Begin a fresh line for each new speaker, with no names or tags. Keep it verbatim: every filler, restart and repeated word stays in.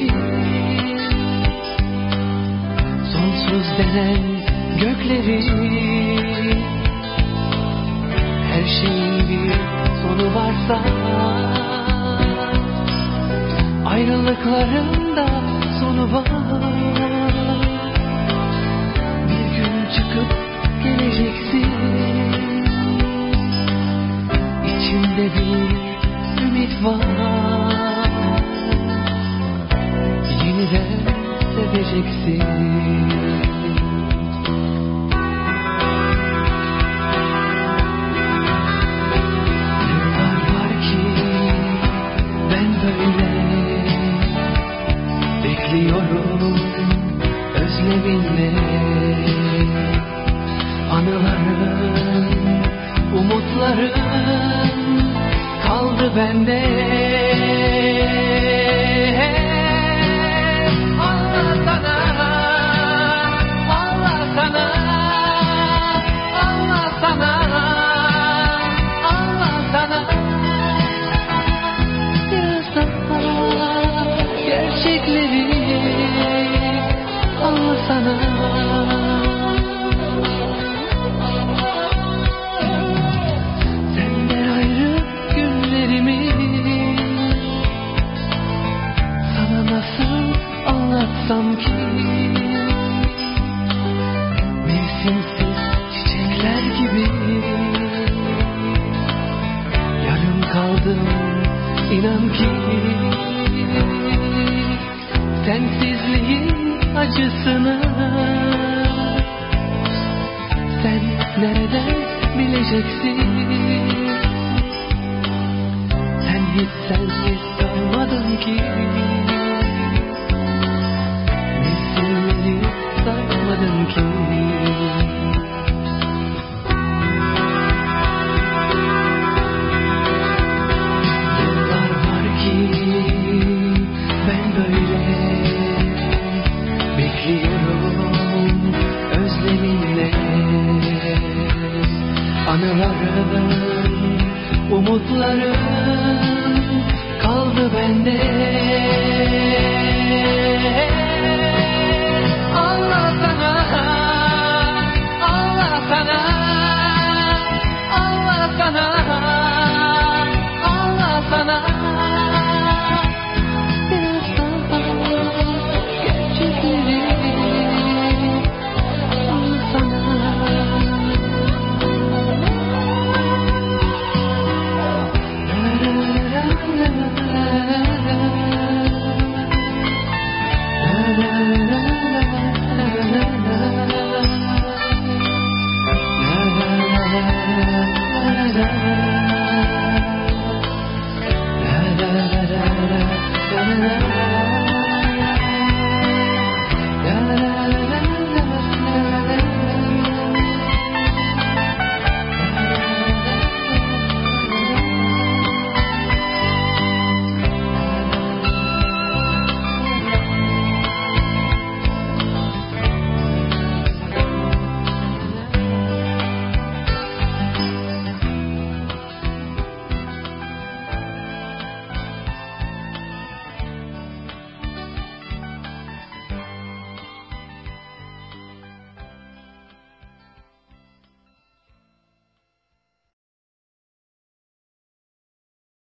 Sonsuz denen gökleri, her şeyin bir sonu varsa, ayrılıkların da sonu var. Bir gün çıkıp geleceksin, içimde bir ümit var. Yeniden seveceksin. Bekliyorum özleminle, anıların, umutların kaldı bende. Allah sana, Allah sana, Allah sana, Allah sana. Biraz daha gerçekleri Allah sana. Senden ayrı günlerimi sana nasıl anlatsam ki? Mevsimsiz çiçekler gibi yarım kaldım, inan ki. Sensizliğin acısını sen nereden bileceksin? Sen hiç sensiz kalmadın ki, mevsimleri sarmadın ki. Yıllar var ki ben böyle bekliyorum özleminle, anıların, umutların kaldı bende.